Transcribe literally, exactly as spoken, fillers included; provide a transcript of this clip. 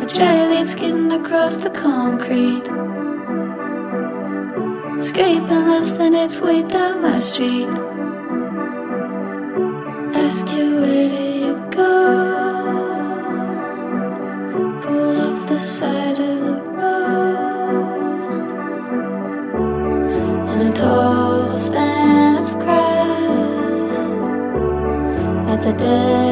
Dry leaves skidding across the concrete, scraping less than its weight down my street. Ask you, where do you go? Pull off the side of the road, in a tall stand of grass at the dead